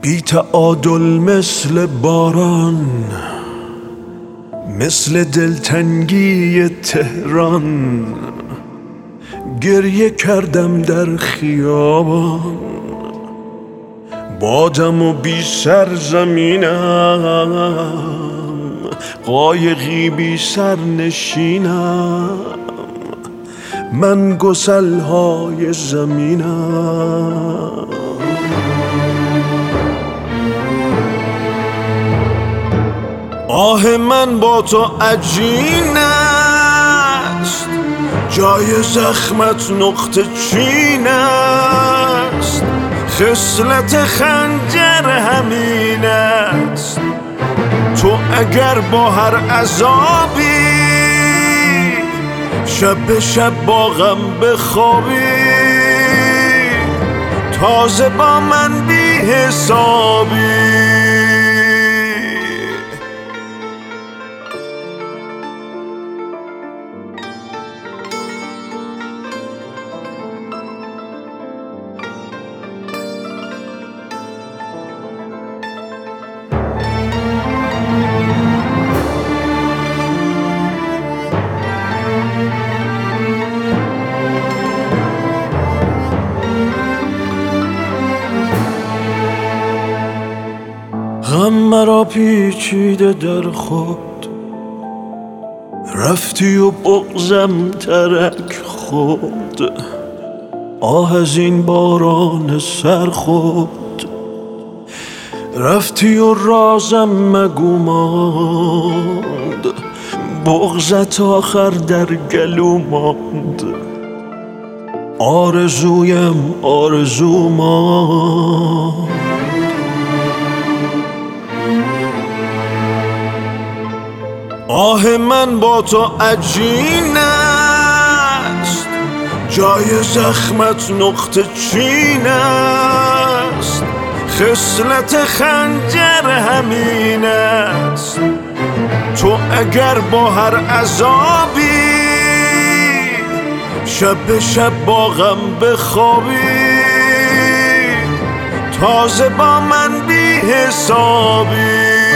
بی تعادل مثل باران، مثل دلتنگی تهران، گریه کردم در خیابان. بادم و بی سرزمینم، قایقی بی سرنشینم، من گسل‌های زمینم. آه من با تو عجین است، جای زخمت نقطه چین است، خصلت خنجر همین است. تو اگر با هر عذابی شب به شب با غم بخوابی، تازه با من بی حسابی. غم مرا پیچیده در خود، رفتی و بغضم ترک خود. آه از این باران سرخود، رفتی و رازم مگو ماند، بغضت آخر در گلو ماند. آرزویم آرزو ماند. آه من با تو عجین است، جای زخمت نقطه چین است، خصلت خنجر همین است. تو اگر با هر عذابی شب به شب با غم بخوابی، تازه با من بی حسابی.